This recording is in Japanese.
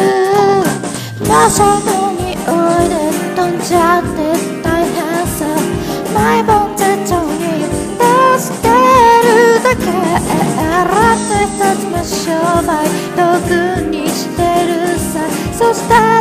まさの匂いで飛んじゃって大変さ毎晩手帳に助けるだけ洗って一つ目商売道具にしてるさそしたら